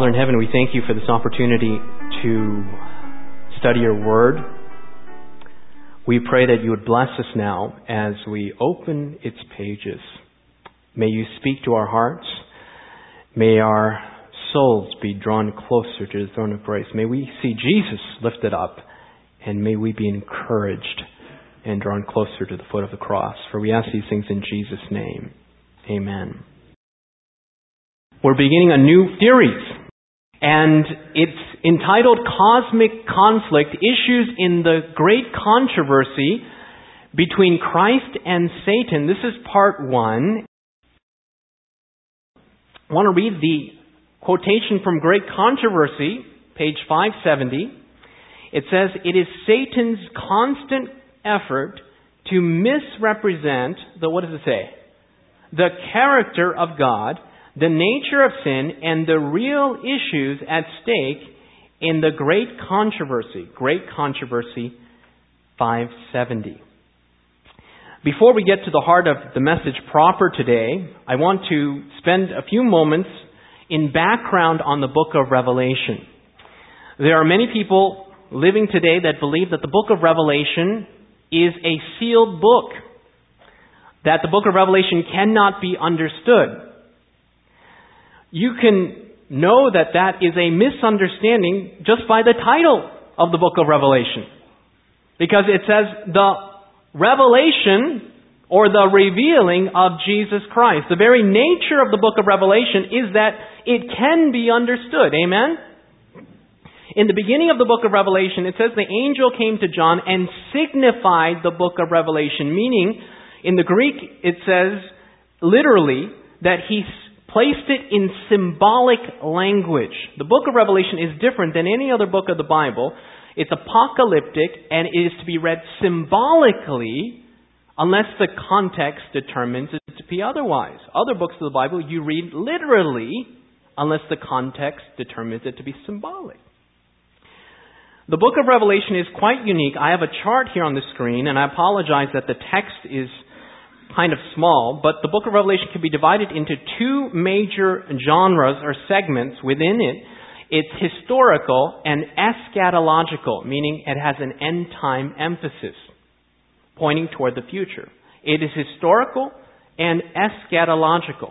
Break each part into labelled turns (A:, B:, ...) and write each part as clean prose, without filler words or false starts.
A: Father in heaven, we thank you for this opportunity to study your word. We pray that you would bless us now as we open its pages. May you speak to our hearts. May our souls be drawn closer to the throne of grace. May we see Jesus lifted up, and may we be encouraged and drawn closer to the foot of the cross. For we ask these things in Jesus' name. Amen. We're beginning a new series, and it's entitled Cosmic Conflict, Issues in the Great Controversy Between Christ and Satan. This is part 1. I want to read the quotation from Great Controversy, page 570. It says, "It is Satan's constant effort to misrepresent what does it say? The character of God, the nature of sin, and the real issues at stake in the Great Controversy." Great Controversy 570. Before we get to the heart of the message proper today, I want to spend a few moments in background on the book of Revelation. There are many people living today that believe that the book of Revelation is a sealed book, that the book of Revelation cannot be understood. You can know that that is a misunderstanding just by the title of the book of Revelation. Because it says the revelation or the revealing of Jesus Christ. The very nature of the book of Revelation is that it can be understood. Amen? In the beginning of the book of Revelation, it says the angel came to John and signified the book of Revelation. Meaning, in the Greek, it says literally that he placed it in symbolic language. The book of Revelation is different than any other book of the Bible. It's apocalyptic and it is to be read symbolically unless the context determines it to be otherwise. Other books of the Bible you read literally unless the context determines it to be symbolic. The book of Revelation is quite unique. I have a chart here on the screen, and I apologize that the text is kind of small, but the book of Revelation can be divided into two major genres or segments within it. It's historical and eschatological, meaning it has an end-time emphasis, pointing toward the future. It is historical and eschatological.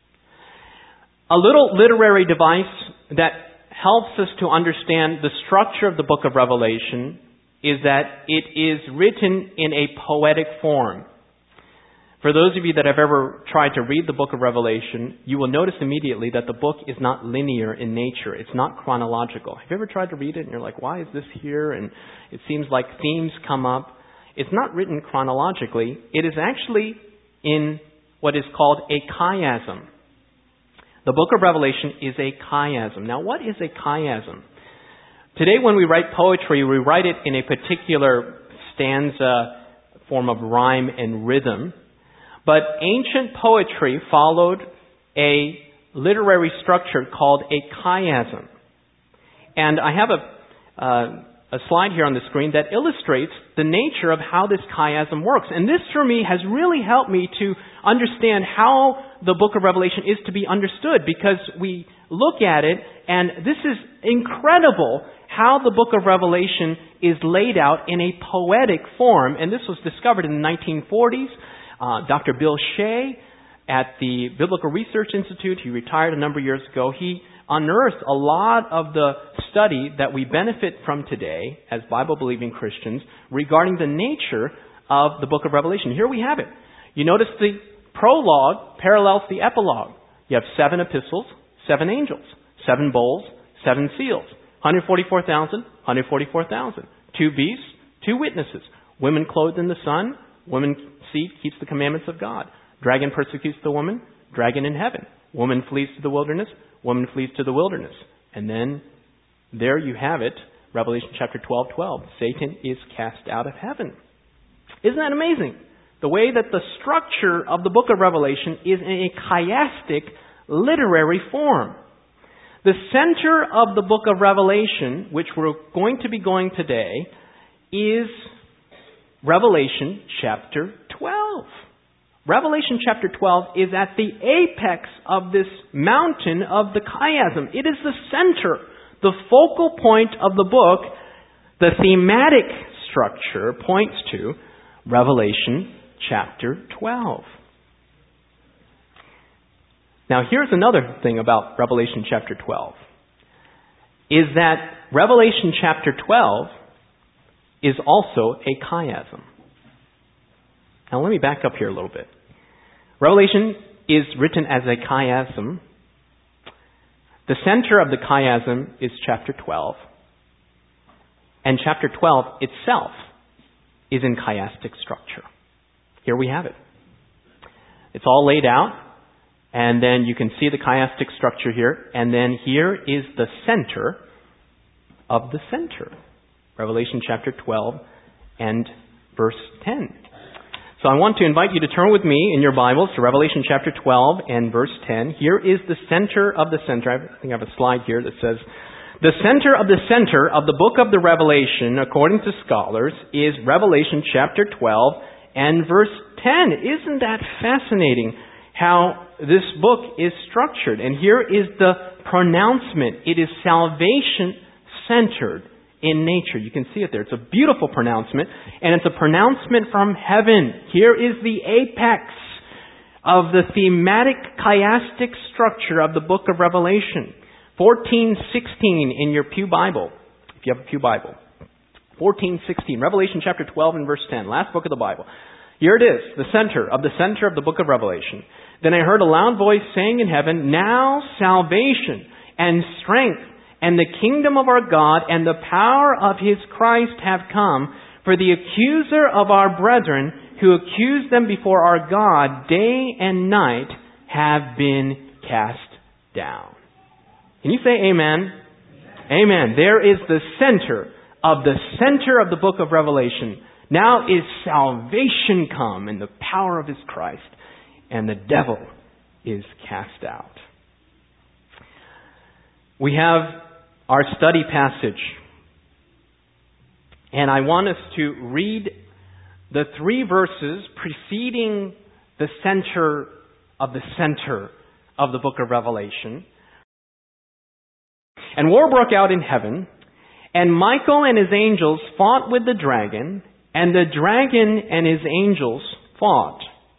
A: A little literary device that helps us to understand the structure of the book of Revelation is that it is written in a poetic form. For those of you that have ever tried to read the book of Revelation, you will notice immediately that the book is not linear in nature. It's not chronological. Have you ever tried to read it and you're like, why is this here? And it seems like themes come up. It's not written chronologically. It is actually in what is called a chiasm. The book of Revelation is a chiasm. Now, what is a chiasm? Today when we write poetry, we write it in a particular stanza form of rhyme and rhythm. But ancient poetry followed a literary structure called a chiasm. And I have a slide here on the screen that illustrates the nature of how this chiasm works. And this, for me, has really helped me to understand how the book of Revelation is to be understood, because we look at it, and this is incredible how the book of Revelation is laid out in a poetic form. And this was discovered in the 1940s. Dr. Bill Shea at the Biblical Research Institute, he retired a number of years ago. He unearthed a lot of the study that we benefit from today as Bible-believing Christians regarding the nature of the book of Revelation. Here we have it. You notice the prologue parallels the epilogue. You have 7 epistles, 7 angels, 7 bowls, 7 seals, 144,000, 144,000, 2 beasts, 2 witnesses, women clothed in the sun, woman seed keeps the commandments of God. Dragon persecutes the woman, dragon in heaven. Woman flees to the wilderness, woman flees to the wilderness. And then there you have it, Revelation chapter 12:12. Satan is cast out of heaven. Isn't that amazing? The way that the structure of the book of Revelation is in a chiastic literary form. The center of the book of Revelation, which we're going to be going today, is Revelation chapter 12. Revelation chapter 12 is at the apex of this mountain of the chiasm. It is the center, the focal point of the book. The thematic structure points to Revelation chapter 12. Now here's another thing about Revelation chapter 12, is that Revelation chapter 12 is also a chiasm. Now let me back up here a little bit. Revelation is written as a chiasm. The center of the chiasm is chapter 12. And chapter 12 itself is in chiastic structure. Here we have it. It's all laid out, and then you can see the chiastic structure here, and then here is the center of the center. Revelation chapter 12 and verse 10. So I want to invite you to turn with me in your Bibles to Revelation chapter 12 and verse 10. Here is the center of the center. I think I have a slide here that says, the center of the book of the Revelation, according to scholars, is Revelation chapter 12 and verse 10. Isn't that fascinating how this book is structured? And here is the pronouncement. It is salvation-centered in nature. You can see it there. It's a beautiful pronouncement, and it's a pronouncement from heaven. Here is the apex of the thematic chiastic structure of the book of Revelation. 14:16 in your Pew Bible, if you have a Pew Bible. 14:16, Revelation chapter 12 and verse 10, last book of the Bible. Here it is, the center of the book of Revelation. Then I heard a loud voice saying in heaven, now salvation and strength and the kingdom of our God and the power of His Christ have come, for the accuser of our brethren who accused them before our God day and night have been cast down. Can you say amen? Amen. There is the center of the book of Revelation. Now is salvation come in the power of His Christ, and the devil is cast out. We have our study passage, and I want us to read the 3 verses preceding the center of the book of Revelation. And war broke out in heaven, and Michael and his angels fought with the dragon, and the dragon and his angels fought.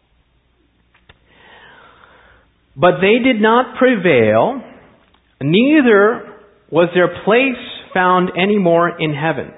A: But they did not prevail, neither was their place found any more in heaven.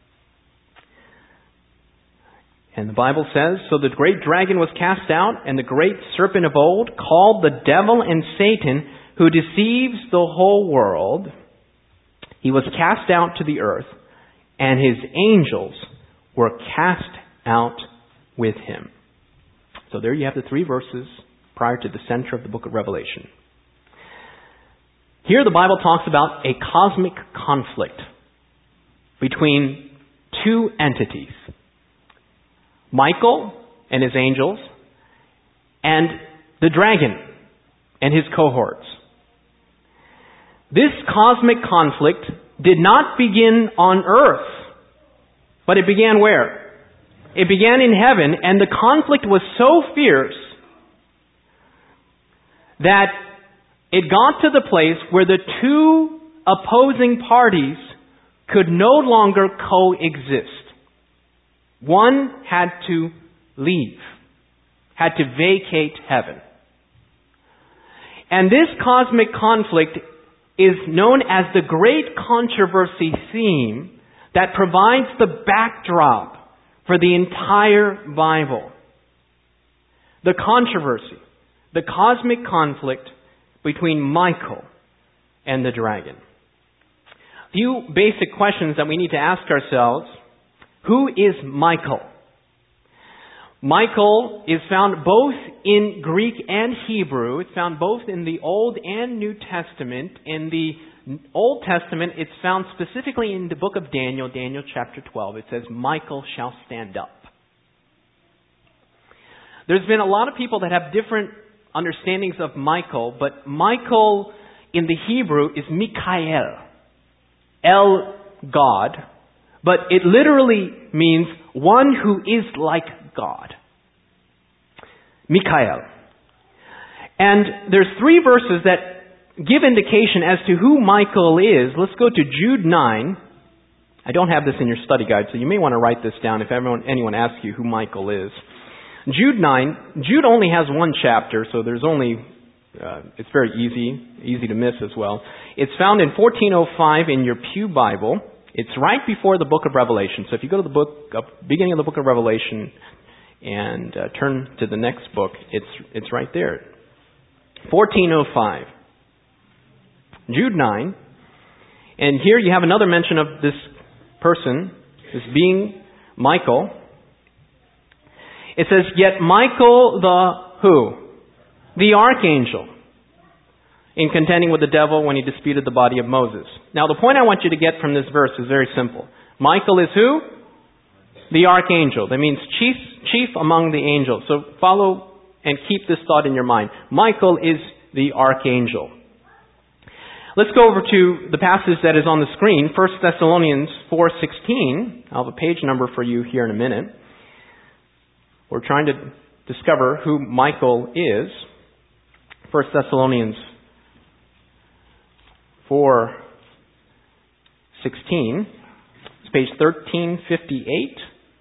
A: And the Bible says, so the great dragon was cast out, and the great serpent of old, called the devil and Satan, who deceives the whole world. He was cast out to the earth, and his angels were cast out with him. So there you have the 3 verses prior to the center of the book of Revelation. Here the Bible talks about a cosmic conflict between 2 entities. Michael and his angels, and the dragon and his cohorts. This cosmic conflict did not begin on earth, but it began where? It began in heaven, and the conflict was so fierce that it got to the place where the 2 opposing parties could no longer coexist. One had to leave, had to vacate heaven. And this cosmic conflict is known as the Great Controversy theme that provides the backdrop for the entire Bible. The controversy, the cosmic conflict between Michael and the dragon. A few basic questions that we need to ask ourselves. Who is Michael? Michael is found both in Greek and Hebrew. It's found both in the Old and New Testament. In the Old Testament, it's found specifically in the book of Daniel, Daniel chapter 12. It says, Michael shall stand up. There's been a lot of people that have different understandings of Michael, but Michael in the Hebrew is Mikael, El, God, but it literally means one who is like God. Michael. And there's 3 verses that give indication as to who Michael is. Let's go to Jude 9. I don't have this in your study guide, so you may want to write this down if anyone asks you who Michael is. Jude 9. Jude only has 1 chapter, so there's only, it's very easy to miss as well. It's found in 1405 in your Pew Bible. It's right before the book of Revelation. So if you go to the beginning of the book of Revelation and turn to the next book, it's right there. 1405. Jude 9. And here you have another mention of this person, this being Michael. It says, yet Michael the who? The archangel, in contending with the devil when he disputed the body of Moses. Now the point I want you to get from this verse is very simple. Michael is who? The archangel. That means chief among the angels. So follow and keep this thought in your mind. Michael is the archangel. Let's go over to the passage that is on the screen, 1 Thessalonians 4:16. I'll have a page number for you here in a minute. We're trying to discover who Michael is. 1 Thessalonians 4:16. It's page 1358.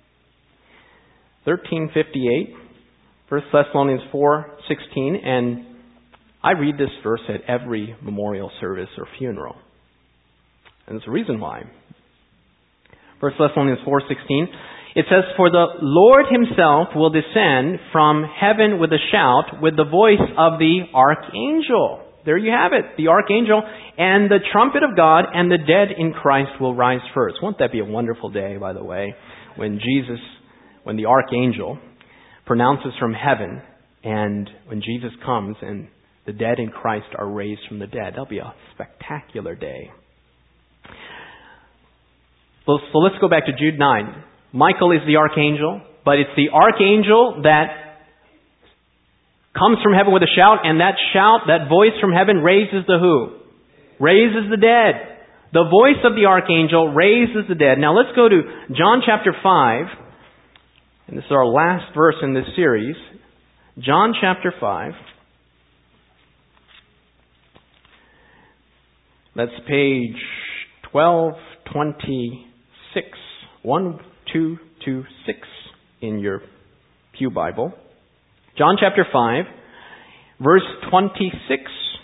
A: 1358. 1 Thessalonians 4:16. And I read this verse at every memorial service or funeral. And there's a reason why. 1 Thessalonians 4:16. It says, for the Lord himself will descend from heaven with a shout, with the voice of the archangel. There you have it, the archangel, and the trumpet of God, and the dead in Christ will rise first. Won't that be a wonderful day, by the way, when the archangel pronounces from heaven, and when Jesus comes and the dead in Christ are raised from the dead. That'll be a spectacular day. So let's go back to Jude 9. Michael is the archangel, but it's the archangel that comes from heaven with a shout, and that shout, that voice from heaven raises the who? Raises the dead. The voice of the archangel raises the dead. Now let's go to John chapter 5, and this is our last verse in this series. John chapter 5. That's page 1226. 1226 in your Pew Bible. John chapter 5, verse 26,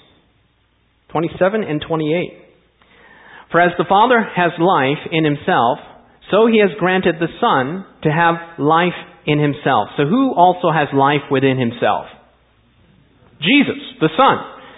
A: 27, and 28. For as the Father has life in himself, so he has granted the Son to have life in himself. So who also has life within himself? Jesus, the Son.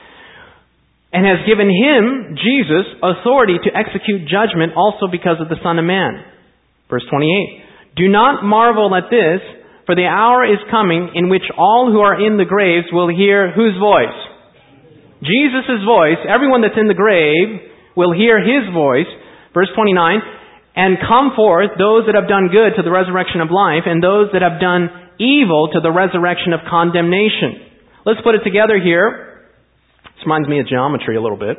A: And has given him, Jesus, authority to execute judgment also because of the Son of Man. Verse 28. Do not marvel at this, for the hour is coming in which all who are in the graves will hear whose voice? Jesus' voice. Everyone that's in the grave will hear his voice. Verse 29. And come forth those that have done good to the resurrection of life, and those that have done evil to the resurrection of condemnation. Let's put it together here. This reminds me of geometry a little bit.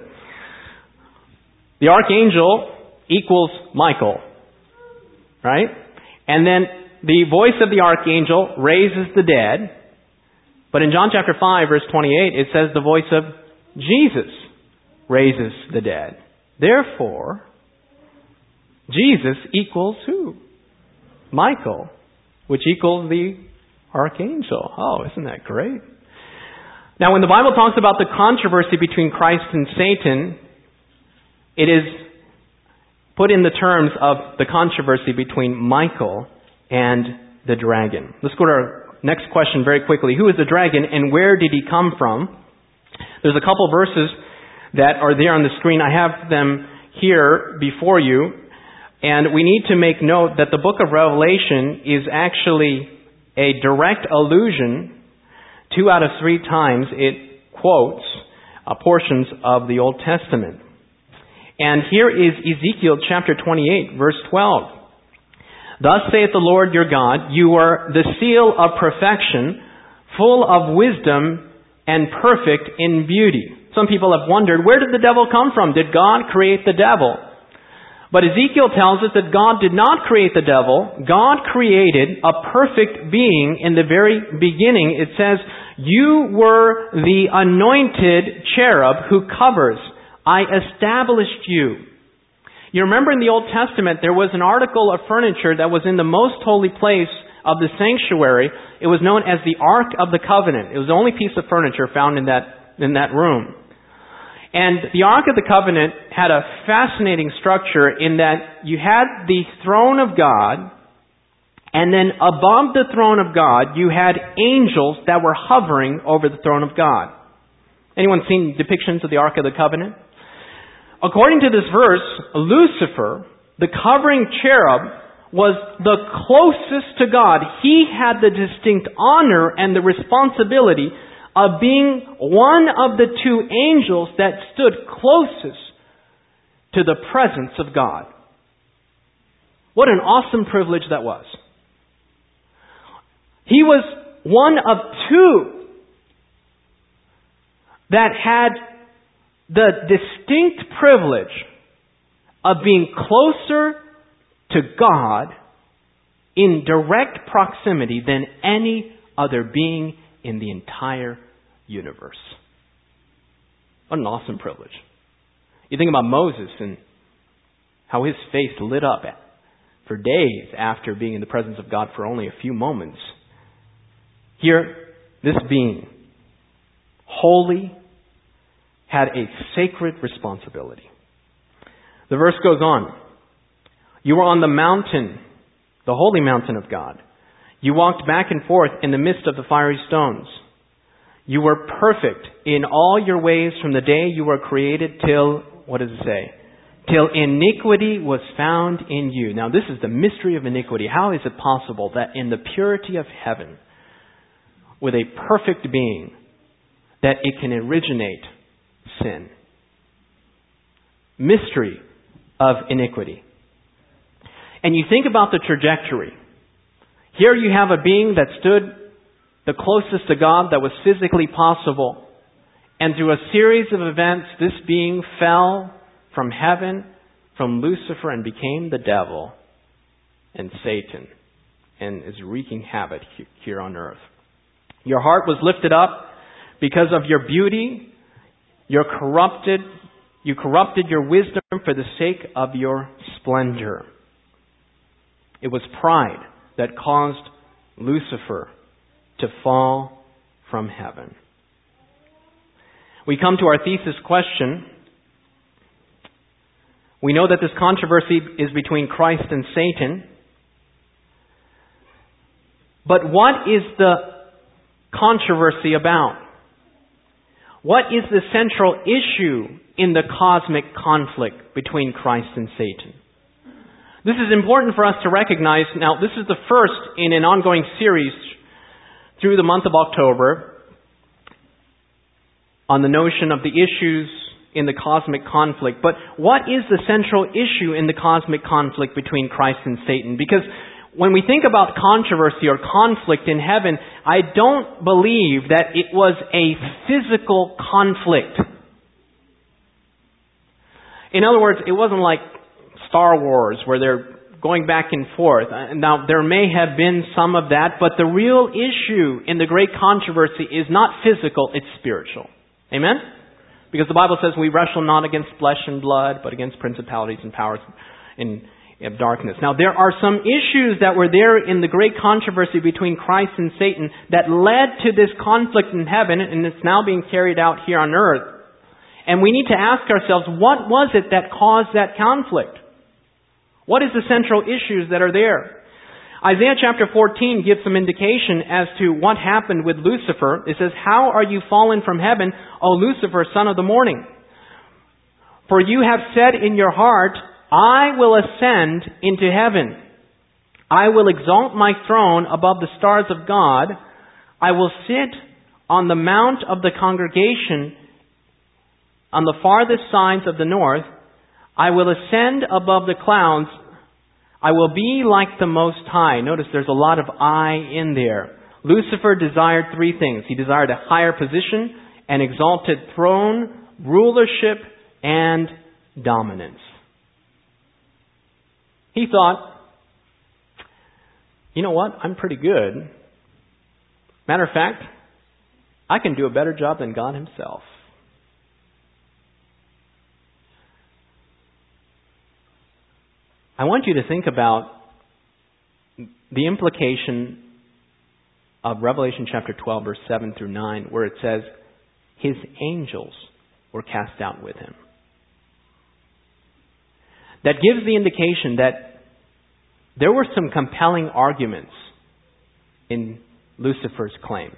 A: The archangel equals Michael. Right? And then the voice of the archangel raises the dead. But in John chapter 5, verse 28, it says the voice of Jesus raises the dead. Therefore, Jesus equals who? Michael, which equals the archangel. Oh, isn't that great? Now, when the Bible talks about the controversy between Christ and Satan, it is put in the terms of the controversy between Michael and the dragon. Let's go to our next question very quickly. Who is the dragon and where did he come from? There's a couple verses that are there on the screen. I have them here before you. And we need to make note that the book of Revelation is actually a direct allusion. 2 out of 3 times it quotes portions of the Old Testament. And here is Ezekiel chapter 28, verse 12. Thus saith the Lord your God, you are the seal of perfection, full of wisdom and perfect in beauty. Some people have wondered, where did the devil come from? Did God create the devil? But Ezekiel tells us that God did not create the devil. God created a perfect being in the very beginning. It says, "You were the anointed cherub who covers. I established you." You remember in the Old Testament, there was an article of furniture that was in the most holy place of the sanctuary. It was known as the Ark of the Covenant. It was the only piece of furniture found in that room. And the Ark of the Covenant had a fascinating structure in that you had the throne of God, and then above the throne of God, you had angels that were hovering over the throne of God. Anyone seen depictions of the Ark of the Covenant? According to this verse, Lucifer, the covering cherub, was the closest to God. He had the distinct honor and the responsibility of being one of the two angels that stood closest to the presence of God. What an awesome privilege that was. He was one of two that had the distinct privilege of being closer to God in direct proximity than any other being in the entire universe. What an awesome privilege. You think about Moses and how his face lit up for days after being in the presence of God for only a few moments. Here, this being, holy, had a sacred responsibility. The verse goes on. You were on the mountain, the holy mountain of God. You walked back and forth in the midst of the fiery stones. You were perfect in all your ways from the day you were created till, what does it say? Till iniquity was found in you. Now this is the mystery of iniquity. How is it possible that in the purity of heaven, with a perfect being, that it can originate sin? Mystery of iniquity. And you think about the trajectory. Here you have a being that stood the closest to God that was physically possible. And through a series of events, this being fell from heaven, from Lucifer, and became the devil and Satan, and is wreaking havoc here on earth. Your heart was lifted up because of your beauty. You corrupted your wisdom for the sake of your splendor. It was pride that caused Lucifer to fall from heaven. We come to our thesis question. We know that this controversy is between Christ and Satan. But what is the controversy about? What is the central issue in the cosmic conflict between Christ and Satan? This is important for us to recognize. Now, this is the first in an ongoing series through the month of October on the notion of the issues in the cosmic conflict. But what is the central issue in the cosmic conflict between Christ and Satan? Because when we think about controversy or conflict in heaven, I don't believe that it was a physical conflict. In other words, it wasn't like Star Wars where they're going back and forth. Now, there may have been some of that, but the real issue in the great controversy is not physical, it's spiritual. Amen? Because the Bible says we wrestle not against flesh and blood, but against principalities and powers of darkness. Now, there are some issues that were there in the great controversy between Christ and Satan that led to this conflict in heaven, and it's now being carried out here on earth. And we need to ask ourselves, what was it that caused that conflict? What is the central issues that are there? Isaiah chapter 14 gives some indication as to what happened with Lucifer. It says, "How are you fallen from heaven, O Lucifer, son of the morning? For you have said in your heart, I will ascend into heaven. I will exalt my throne above the stars of God. I will sit on the mount of the congregation on the farthest sides of the north. I will ascend above the clouds. I will be like the Most High." Notice there's a lot of I in there. Lucifer desired three things. He desired a higher position, an exalted throne, rulership, and dominance. He thought, you know what? I'm pretty good. Matter of fact, I can do a better job than God Himself. I want you to think about the implication of Revelation chapter 12, verse 7 through 9, where it says, His angels were cast out with Him. That gives the indication that there were some compelling arguments in Lucifer's claims.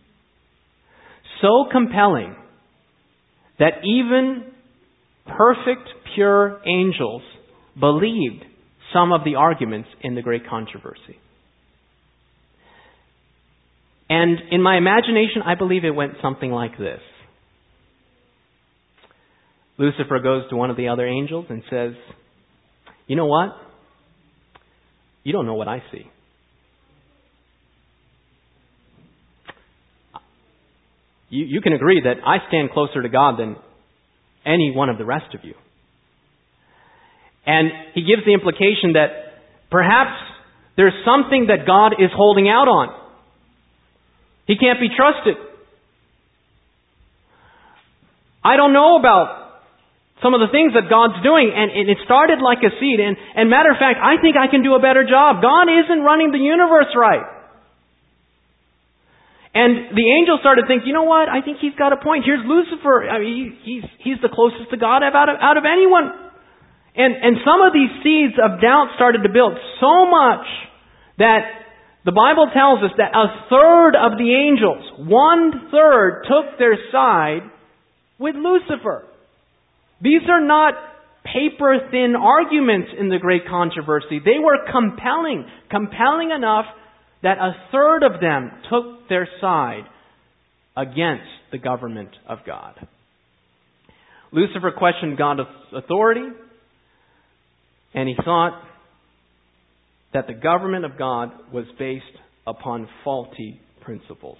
A: So compelling that even perfect, pure angels believed some of the arguments in the great controversy. And in my imagination, I believe it went something like this. Lucifer goes to one of the other angels and says, you know what? You don't know what I see. You can agree that I stand closer to God than any one of the rest of you. And he gives the implication that perhaps there's something that God is holding out on. He can't be trusted. I don't know about some of the things that God's doing, and it started like a seed. And matter of fact, I think I can do a better job. God isn't running the universe right. And the angel started thinking, you know what? I think he's got a point. Here's Lucifer. I mean, he's the closest to God out of anyone. And some of these seeds of doubt started to build so much that the Bible tells us that 1/3 of the angels, 1/3, took their side with Lucifer. These are not paper-thin arguments in the great controversy. They were compelling enough that 1/3 of them took their side against the government of God. Lucifer questioned God's authority, and he thought that the government of God was based upon faulty principles.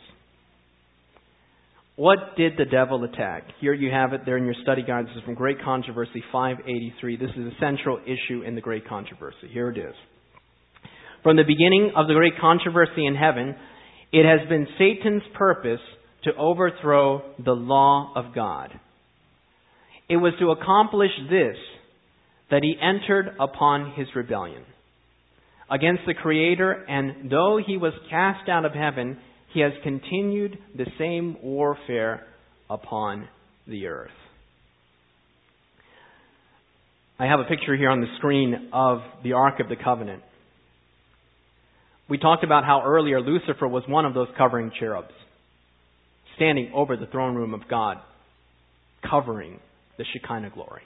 A: What did the devil attack? Here you have it there in your study guide. This is from Great Controversy 583. This is a central issue in the Great Controversy. Here it is. From the beginning of the great controversy in heaven, it has been Satan's purpose to overthrow the law of God. It was to accomplish this that he entered upon his rebellion against the Creator, and though he was cast out of heaven, he has continued the same warfare upon the earth. I have a picture here on the screen of the Ark of the Covenant. We talked about how earlier Lucifer was one of those covering cherubs, standing over the throne room of God, covering the Shekinah glory.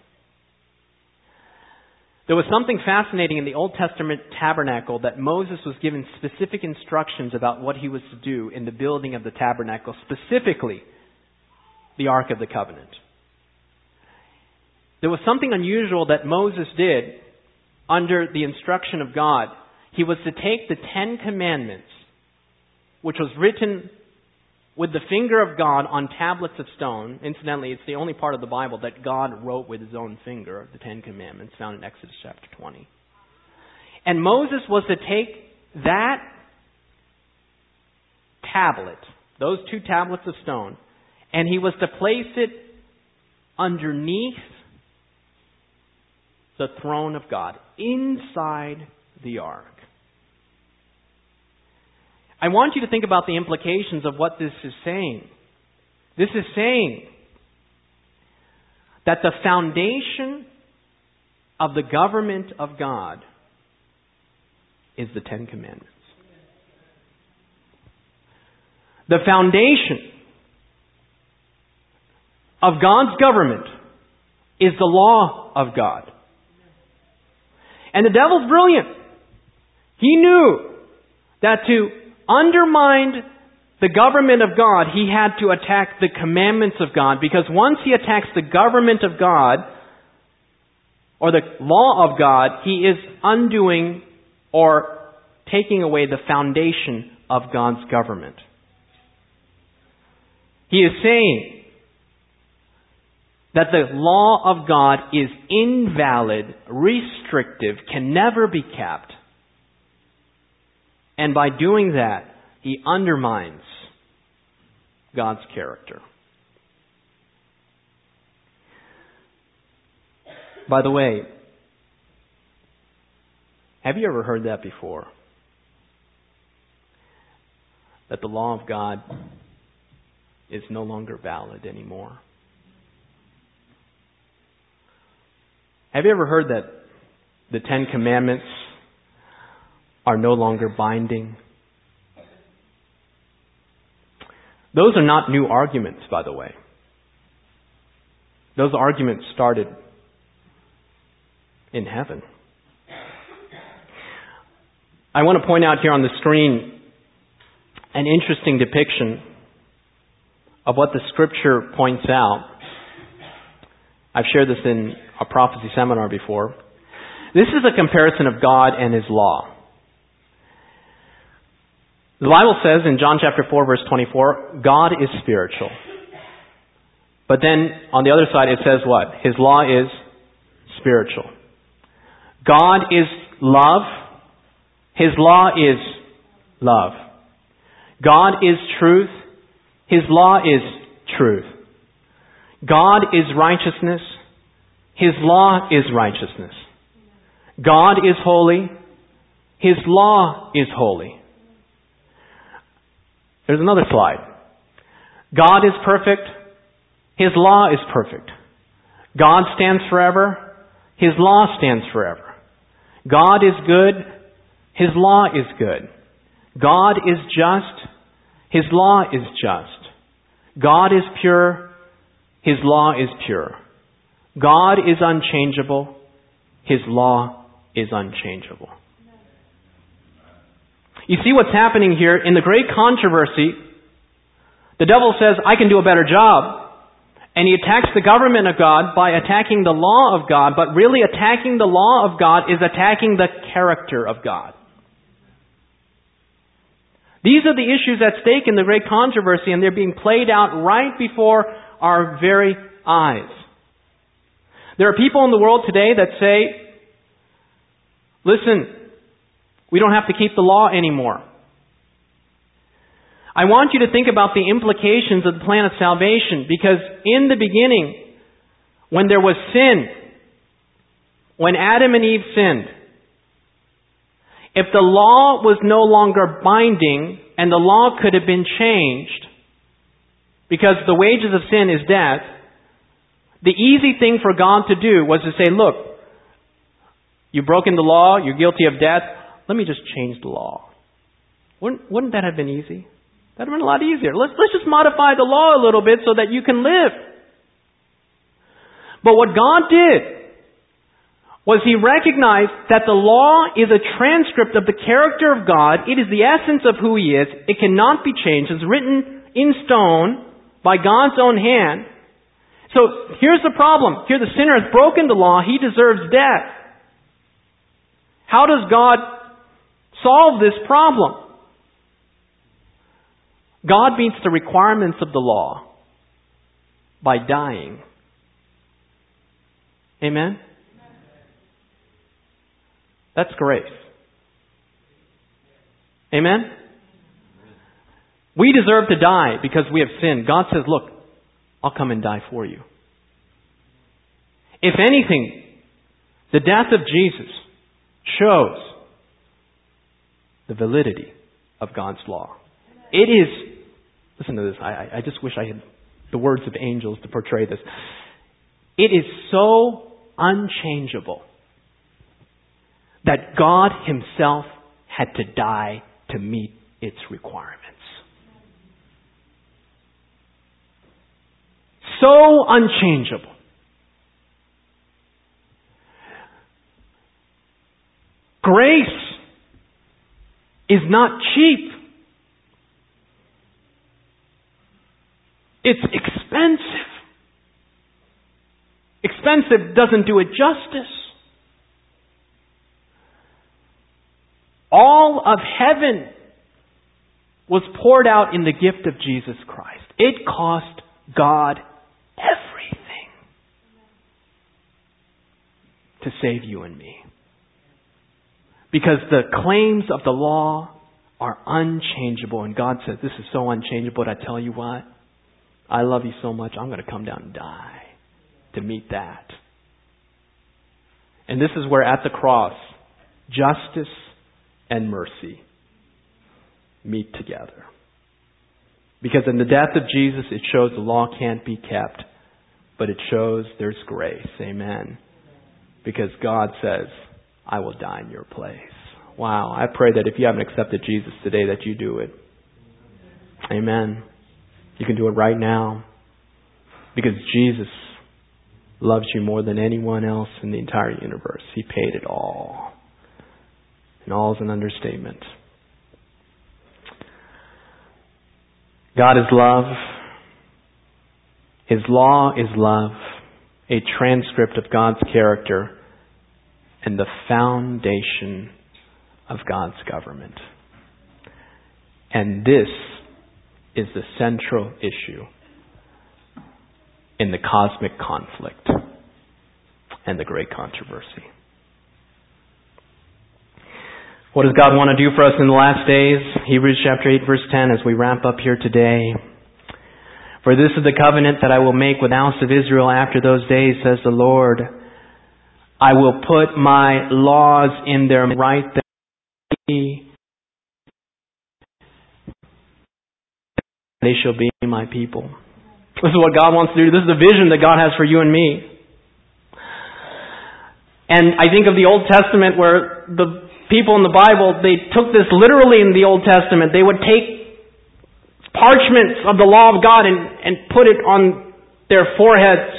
A: There was something fascinating in the Old Testament tabernacle that Moses was given specific instructions about what he was to do in the building of the tabernacle, specifically the Ark of the Covenant. There was something unusual that Moses did under the instruction of God. He was to take the 10 Commandments, which was written with the finger of God on tablets of stone. Incidentally, it's the only part of the Bible that God wrote with His own finger, the 10 Commandments, found in Exodus chapter 20. And Moses was to take that tablet, those 2 tablets of stone, and he was to place it underneath the throne of God, inside the ark. I want you to think about the implications of what this is saying. This is saying that the foundation of the government of God is the 10 Commandments. The foundation of God's government is the law of God. And the devil's brilliant. He knew that to undermine the government of God, he had to attack the commandments of God. Because once he attacks the government of God, or the law of God, he is undoing or taking away the foundation of God's government. He is saying that the law of God is invalid, restrictive, can never be kept. And by doing that, he undermines God's character. By the way, have you ever heard that before? That the law of God is no longer valid anymore? Have you ever heard that the Ten Commandments are no longer binding? Those are not new arguments, by the way. Those arguments started in heaven. I want to point out here on the screen an interesting depiction of what the Scripture points out. I've shared this in a prophecy seminar before. This is a comparison of God and His law. The Bible says in John chapter 4 verse 24, God is spiritual. But then on the other side it says what? His law is spiritual. God is love. His law is love. God is truth. His law is truth. God is righteousness. His law is righteousness. God is holy. His law is holy. There's another slide. God is perfect. His law is perfect. God stands forever. His law stands forever. God is good. His law is good. God is just. His law is just. God is pure. His law is pure. God is unchangeable. His law is unchangeable. You see what's happening here in the great controversy. The devil says, I can do a better job. And he attacks the government of God by attacking the law of God. But really attacking the law of God is attacking the character of God. These are the issues at stake in the great controversy, and they're being played out right before our very eyes. There are people in the world today that say, listen, we don't have to keep the law anymore. I want you to think about the implications of the plan of salvation, because in the beginning, when there was sin, when Adam and Eve sinned, if the law was no longer binding and the law could have been changed, because the wages of sin is death, the easy thing for God to do was to say, look, you've broken the law, you're guilty of death, let me just change the law. Wouldn't that have been easy? That would have been a lot easier. Let's just modify the law a little bit so that you can live. But what God did was He recognized that the law is a transcript of the character of God. It is the essence of who He is. It cannot be changed. It's written in stone by God's own hand. So here's the problem. Here the sinner has broken the law. He deserves death. How does God solve this problem? God meets the requirements of the law by dying. Amen? That's grace. Amen? We deserve to die because we have sinned. God says, look, I'll come and die for you. If anything, the death of Jesus shows the validity of God's law. It is, listen to this, I just wish I had the words of angels to portray this. It is so unchangeable that God Himself had to die to meet its requirements. So unchangeable. Grace is not cheap. It's expensive. Expensive doesn't do it justice. All of heaven was poured out in the gift of Jesus Christ. It cost God everything. to save you and me. Because the claims of the law are unchangeable. And God says, this is so unchangeable that I tell you what, I love you so much, I'm going to come down and die to meet that. And this is where at the cross, justice and mercy meet together. Because in the death of Jesus, it shows the law can't be kept, but it shows there's grace. Amen. Because God says, I will die in your place. Wow. I pray that if you haven't accepted Jesus today, that you do it. Amen. You can do it right now. Because Jesus loves you more than anyone else in the entire universe. He paid it all. And all is an understatement. God is love. His law is love. A transcript of God's character and the foundation of God's government. And this is the central issue in the cosmic conflict and the great controversy. What does God want to do for us in the last days? Hebrews chapter 8 verse 10 as we wrap up here today. For this is the covenant that I will make with the house of Israel after those days, says the Lord. I will put my laws in their right that they shall be my people. This is what God wants to do. This is the vision that God has for you and me. And I think of the Old Testament where the people in the Bible, they took this literally in the Old Testament. They would take parchments of the law of God and put it on their foreheads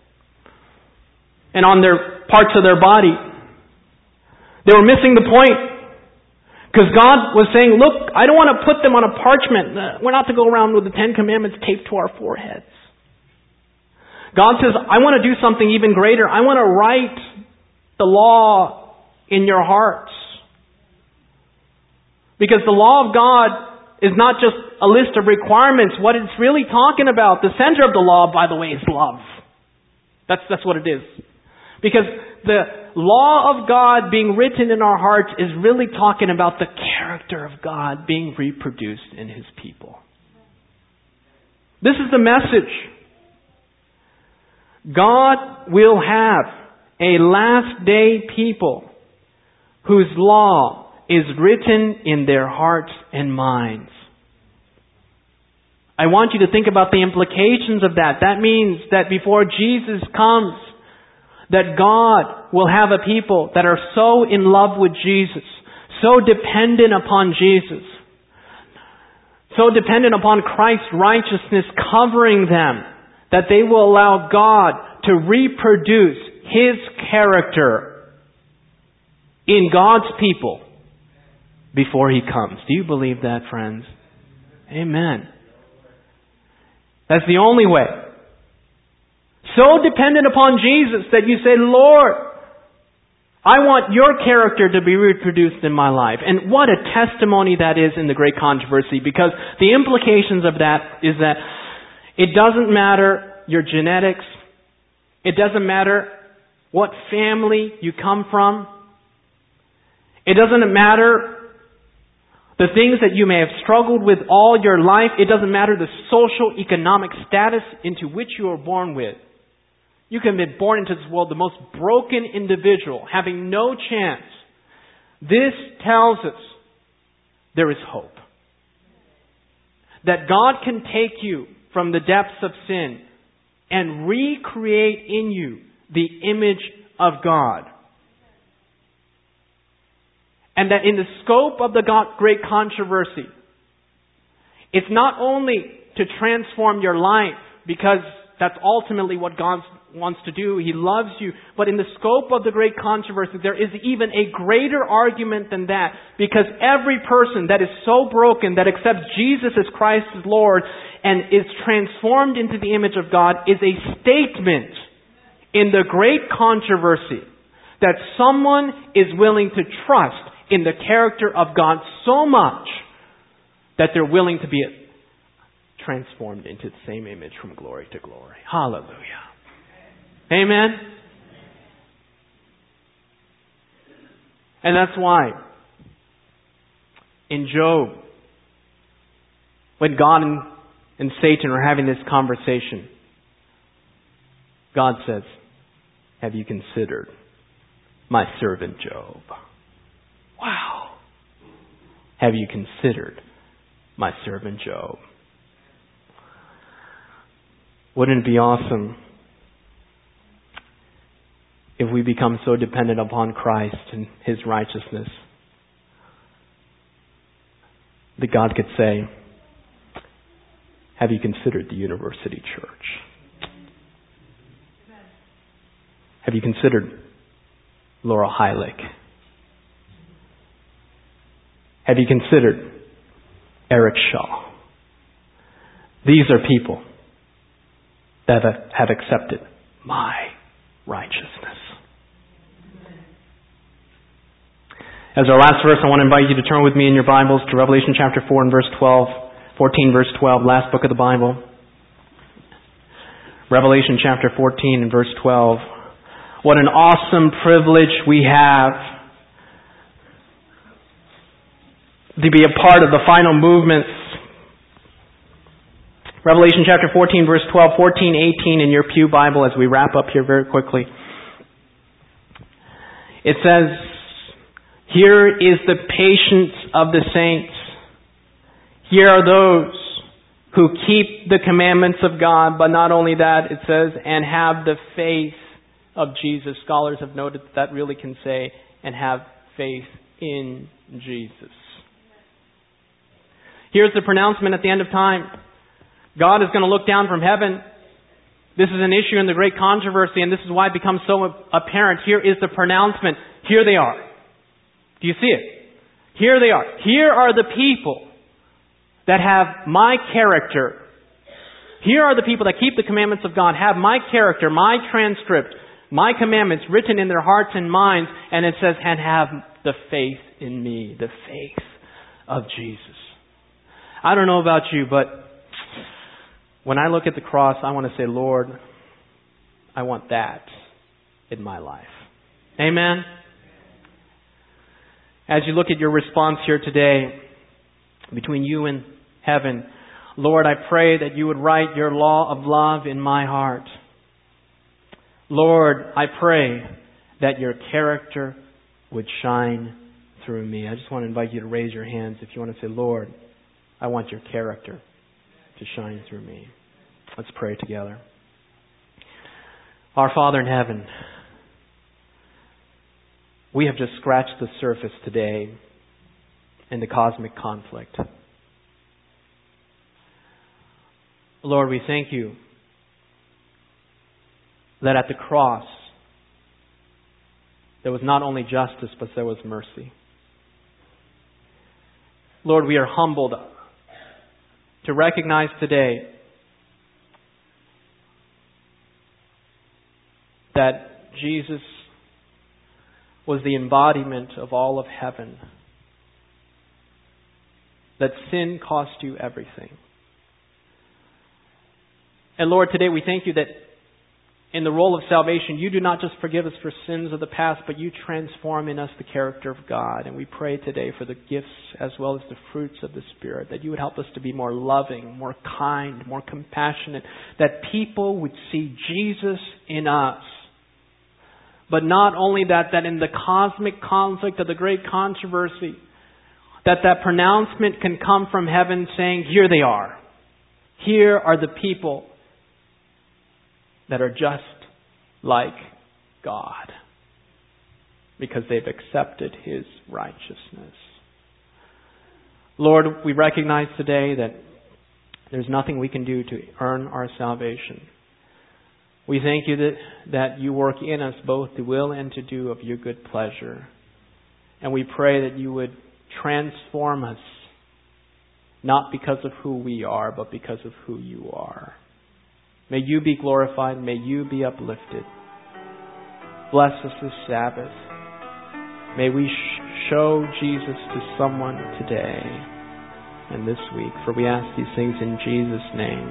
A: and on their parts of their body. They were missing the point. Because God was saying, look, I don't want to put them on a parchment. We're not to go around with the Ten Commandments taped to our foreheads. God says, I want to do something even greater. I want to write the law in your hearts. Because the law of God is not just a list of requirements. What it's really talking about, the center of the law, by the way, is love. That's what it is. Because the law of God being written in our hearts is really talking about the character of God being reproduced in His people. This is the message. God will have a last day people whose law is written in their hearts and minds. I want you to think about the implications of that. That means that before Jesus comes, that God will have a people that are so in love with Jesus, so dependent upon Jesus, so dependent upon Christ's righteousness covering them, that they will allow God to reproduce His character in God's people before He comes. Do you believe that, friends? Amen. That's the only way. So dependent upon Jesus that you say, Lord, I want your character to be reproduced in my life. And what a testimony that is in the great controversy, because the implications of that is that it doesn't matter your genetics. It doesn't matter what family you come from. It doesn't matter the things that you may have struggled with all your life. It doesn't matter the social, economic status into which you were born with. You can be born into this world the most broken individual, having no chance. This tells us there is hope. That God can take you from the depths of sin and recreate in you the image of God. And that in the scope of the great controversy, it's not only to transform your life, because that's ultimately what God wants to do. He loves you. But in the scope of the great controversy, there is even a greater argument than that. Because every person that is so broken, that accepts Jesus as Christ as Lord, and is transformed into the image of God, is a statement in the great controversy that someone is willing to trust in the character of God so much that they're willing to be transformed into the same image from glory to glory. Hallelujah. Amen. And that's why in Job, when God and Satan are having this conversation, God says, have you considered my servant Job? Wow. Have you considered my servant Job? Wouldn't it be awesome if we become so dependent upon Christ and His righteousness that God could say, have you considered the University Church? Have you considered Laura Heilich? Have you considered Eric Shaw? These are people that have accepted my righteousness. As our last verse, I want to invite you to turn with me in your Bibles to Revelation chapter 4 and verse 12. 14 verse 12, last book of the Bible. Revelation chapter 14 and verse 12. What an awesome privilege we have to be a part of the final movements. Revelation chapter 14 verse 12, 14, 18 in your pew Bible as we wrap up here very quickly. It says, here is the patience of the saints. Here are those who keep the commandments of God, but not only that, it says, and have the faith of Jesus. Scholars have noted that really can say, and have faith in Jesus. Here's the pronouncement at the end of time. God is going to look down from heaven. This is an issue in the great controversy, and this is why it becomes so apparent. Here is the pronouncement. Here they are. Do you see it? Here they are. Here are the people that have my character. Here are the people that keep the commandments of God, have my character, my transcript, my commandments written in their hearts and minds, and it says, and have the faith in me, the faith of Jesus. I don't know about you, but when I look at the cross, I want to say, Lord, I want that in my life. Amen? As you look at your response here today, between you and heaven, Lord, I pray that you would write your law of love in my heart. Lord, I pray that your character would shine through me. I just want to invite you to raise your hands if you want to say, Lord, I want your character to shine through me. Let's pray together. Our Father in heaven, we have just scratched the surface today in the cosmic conflict. Lord, we thank you that at the cross there was not only justice, but there was mercy. Lord, we are humbled to recognize today that Jesus was the embodiment of all of heaven. That sin cost you everything. And Lord, today we thank you that in the role of salvation, you do not just forgive us for sins of the past, but you transform in us the character of God. And we pray today for the gifts as well as the fruits of the Spirit, that you would help us to be more loving, more kind, more compassionate, that people would see Jesus in us. But not only that, that in the cosmic conflict of the great controversy, that pronouncement can come from heaven saying, here they are. Here are the people that are just like God because they've accepted His righteousness. Lord, we recognize today that there's nothing we can do to earn our salvation. We thank you that you work in us both to will and to do of your good pleasure. And we pray that you would transform us, not because of who we are, but because of who you are. May you be glorified. May you be uplifted. Bless us this Sabbath. May we show Jesus to someone today and this week. For we ask these things in Jesus' name.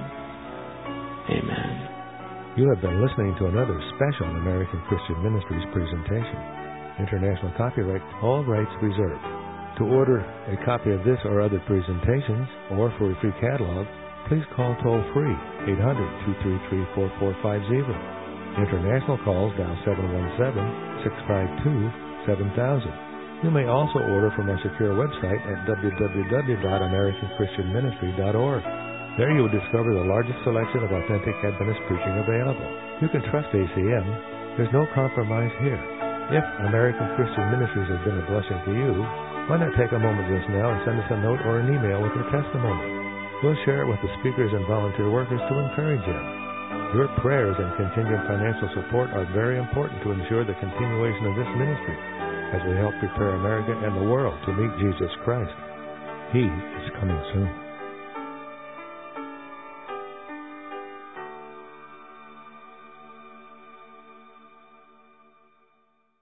A: Amen.
B: You have been listening to another special American Christian Ministries presentation. International copyright, all rights reserved. To order a copy of this or other presentations, or for a free catalog, please call toll-free 800-233-4450. International calls dial 717-652-7000. You may also order from our secure website at www.americanchristianministry.org. There you will discover the largest selection of authentic Adventist preaching available. You can trust ACM. There's no compromise here. If American Christian Ministries has been a blessing to you, why not take a moment just now and send us a note or an email with your testimony? We'll share it with the speakers and volunteer workers to encourage you. Your prayers and contingent financial support are very important to ensure the continuation of this ministry as we help prepare America and the world to meet Jesus Christ. He is coming soon.